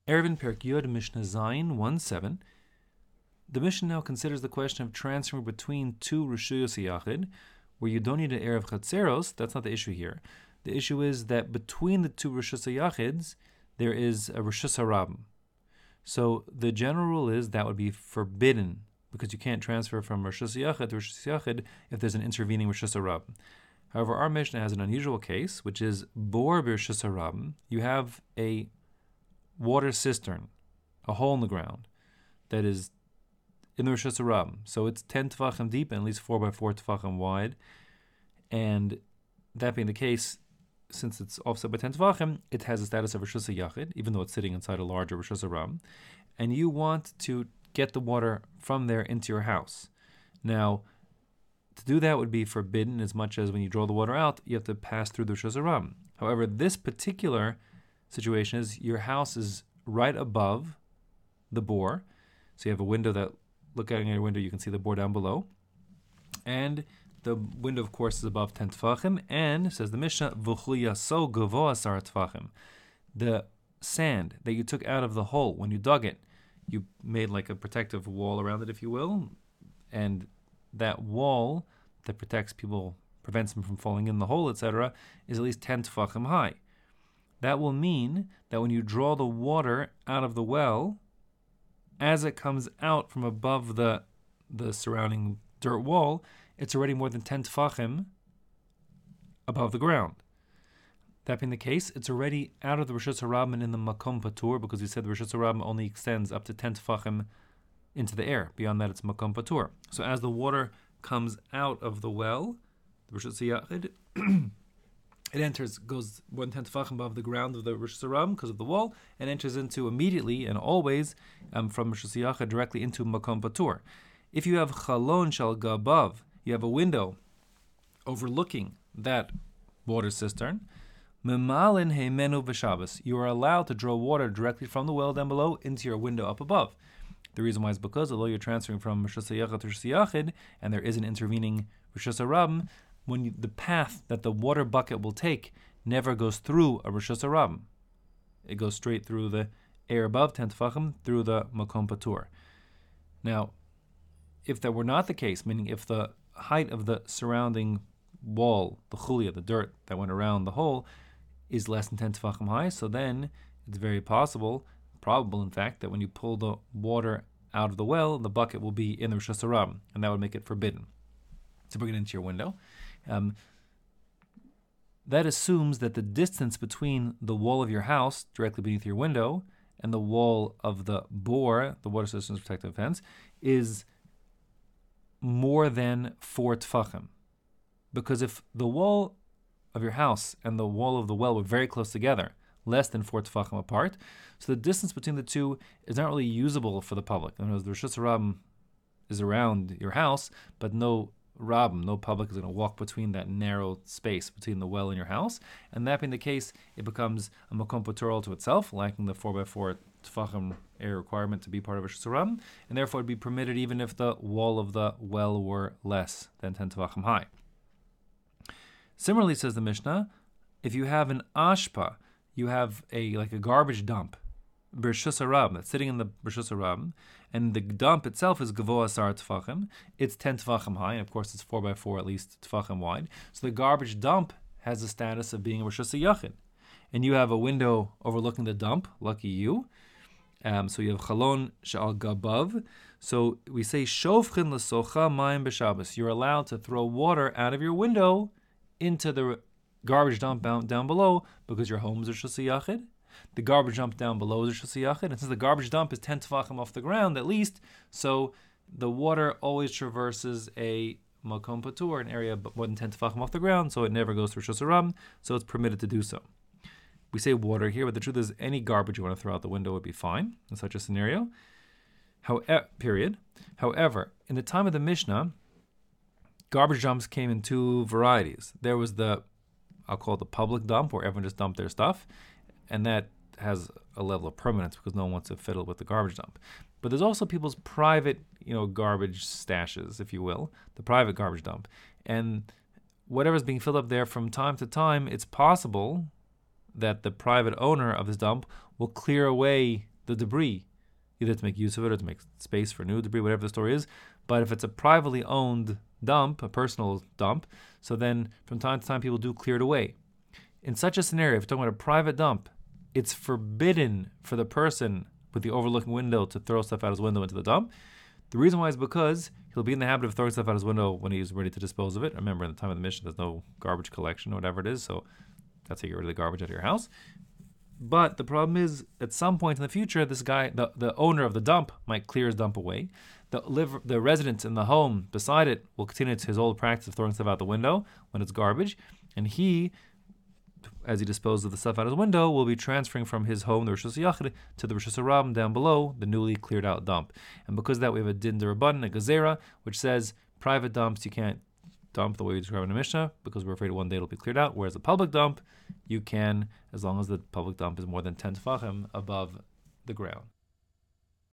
Erevin Perk Yod Mishnah Zayin 1:7. The Mishnah now considers the question of transferring between two Rishuyos Yachid, where you don't need an Erev Chatzeros. That's not the issue here. The issue is that between the two Rishus Yachids, there is a Rishus Harabim. So the general rule is that would be forbidden, because you can't transfer from Rishus Yachid to Rishus Yachid if there's an intervening Rishus Harabim. However, our Mishnah has an unusual case, which is Bor B'Rishus Harabim. You have a water cistern, a hole in the ground, that is in the Rishus Harabim. So it's 10 tefachim deep and at least 4 by 4 tefachim wide. And that being the case, since it's offset by 10 tefachim, it has the status of Rishus Yachid, even though it's sitting inside a larger Rishus Harabim. And you want to get the water from there into your house. Now, to do that would be forbidden, as much as when you draw the water out, you have to pass through the Rishus Harabim. However, this particular situation is your house is right above the bore. So you have a window that, looking at your window, you can see the bore down below. And the window, of course, is above 10 tefachim. And, says the Mishnah, V'chu yaso gavoa asar tefachim. The sand that you took out of the hole when you dug it, you made like a protective wall around it, if you will. And that wall that protects people, prevents them from falling in the hole, etc., is at least 10 tefachim high. That will mean that when you draw the water out of the well, as it comes out from above the surrounding dirt wall, it's already more than 10 tefachim above the ground. That being the case, it's already out of the Rishus Harabim and in the Makom Patur, because we said the Rishus Harabim only extends up to 10 tefachim into the air. Beyond that, it's Makom Patur. So as the water comes out of the well, the Rishus Yachid, it enters, goes 1/10 tefachim above the ground of the Rishus Harabim because of the wall, and enters into immediately and always from Rishus Yachid directly into Makom Patur. If you have Chalon Shal Gabav, you have a window overlooking that water cistern, Memalin Heimenu V'Shabbos, you are allowed to draw water directly from the well down below into your window up above. The reason why is because although you're transferring from Rishus Yachid to Rishus Yachid, and there is an intervening Rishus Harabim, the path that the water bucket will take never goes through a Rishus Harabim. It goes straight through the air above 10 tefachim through the Makom Patur. Now, if that were not the case, meaning if the height of the surrounding wall, the chulia, the dirt that went around the hole, is less than 10 tefachim high, so then it's very probable in fact, that when you pull the water out of the well, the bucket will be in the Rishus Harabim, and that would make it forbidden to bring it into your window. That assumes that the distance between the wall of your house, directly beneath your window, and the wall of the bore, the water system's protective fence, is more than 4 tefachim. Because if the wall of your house and the wall of the well were very close together, less than 4 tefachim apart, so the distance between the two is not really usable for the public. In other words, the Rishus Harabim is around your house, but no public is going to walk between that narrow space between the well and your house. And that being the case, it becomes a Makom Patur to itself, lacking the 4 by 4 tefachim air requirement to be part of a Rishus Harabim, and therefore it would be permitted even if the wall of the well were less than 10 tefachim high. Similarly, says the Mishnah, if you have an ashpa, you have a garbage dump, Rishus Harabim, that's sitting in the Rishus Harabim, and the dump itself is Gavoa Asar Tefachim, it's 10 Tefachim high, and of course it's 4 by 4 at least Tefachim wide. So the garbage dump has the status of being a Rishus Yachid. And you have a window overlooking the dump, lucky you. So you have Chalon Sha'al Gabav. So we say, Shofchin L'Socha Mayim B'Shabbos. You're allowed to throw water out of your window into the garbage dump down below, because your home is Rishus Yachid. The garbage dump down below is Rishus Yachid, and since the garbage dump is 10 tefachim off the ground at least, so the water always traverses a Makom Patur, an area more than 10 tefachim off the ground, so it never goes through Rishus Harabim, so it's permitted to do so. We say water here, but the truth is any garbage you want to throw out the window would be fine in such a scenario. However, in the time of the Mishnah, garbage dumps came in two varieties. There was I'll call it the public dump, where everyone just dumped their stuff, and that has a level of permanence because no one wants to fiddle with the garbage dump. But there's also people's private, garbage stashes, if you will, the private garbage dump. And whatever's being filled up there from time to time, it's possible that the private owner of this dump will clear away the debris, either to make use of it or to make space for new debris, whatever the story is. But if it's a privately owned dump, a personal dump, so then from time to time people do clear it away. In such a scenario, if you're talking about a private dump, it's forbidden for the person with the overlooking window to throw stuff out his window into the dump. The reason why is because he'll be in the habit of throwing stuff out his window when he's ready to dispose of it. Remember, in the time of the mission, there's no garbage collection or whatever it is, so that's how you get rid of the garbage out of your house. But the problem is, at some point in the future, this guy, the owner of the dump, might clear his dump away. The resident in the home beside it will continue to his old practice of throwing stuff out the window when it's garbage, and he, as he disposes of the stuff out his window, will be transferring from his home, the Rishus Yachid, to the Rishus Harabim down below, the newly cleared out dump. And because of that, we have a din derabbanan, a gezerah, which says private dumps you can't dump the way we describe in the Mishnah because we're afraid one day it'll be cleared out, whereas a public dump you can, as long as the public dump is more than 10 tefachim above the ground.